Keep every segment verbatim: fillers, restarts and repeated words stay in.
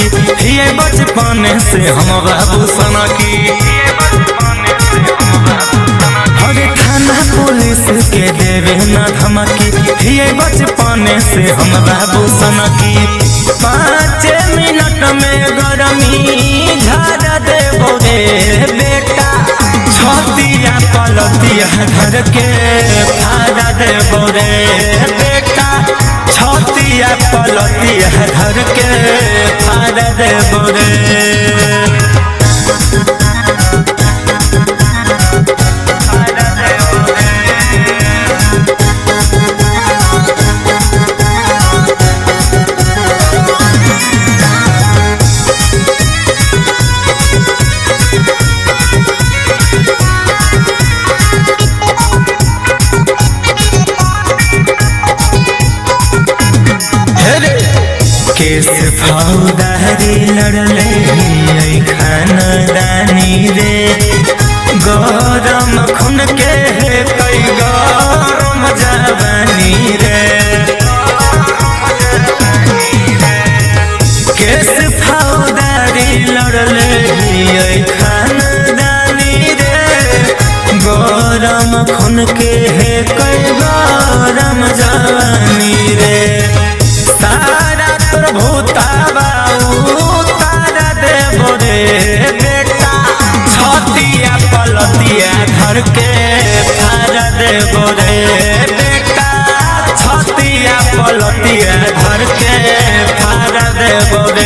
की ये बचपन से हम बाबू सना की। अरे थाना पुलिस के देवे न धमकी ये बचपन से हम बाबू सना की। पाँच मिनट में गरमी झाड़ देबो रे बेटा, छतिया पलतिया धर के फाड़ देबो रे बेटा, छतिया पलतिया धर के फाड़ देबो रे। केस फौदारी लड़ले खानदानी रे, गरम खून के कई गरम जवानी रे। केस फौदारी लड़ले खानदानी रे, गरम खून के कई गरम जवानी रे। भूतावा उतार देबो रे बेटा, छतिया पलतिया धर के फाड़ देबो रे बेटा, छतिया पलतिया धर के फाड़ देबो रे।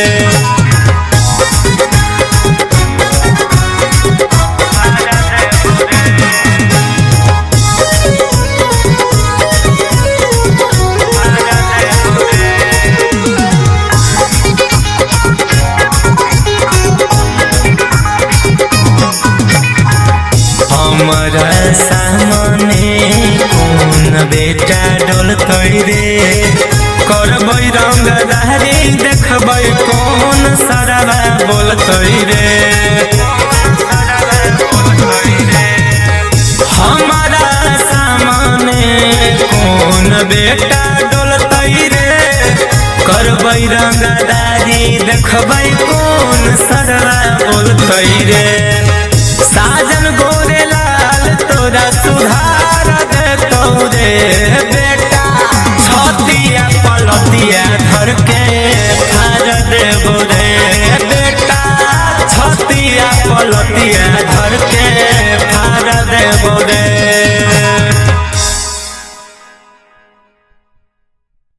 हमारा सामने कौन बेटा डोलतै रे, करबै रंगदारी देखबै कौन सरवा बोलतै रे। हमारा सामने कौन बेटा डोलतै रे, करबै रंगदारी देखबै कौन सरवा बोलतै रे। साजन गोरे लाल तोरा सुधार देतौ रे बेटा, छतिया पलतिया धर के फाड़ देबो रे बेटा, छतिया पलतिया धर के फाड़ देबो रे।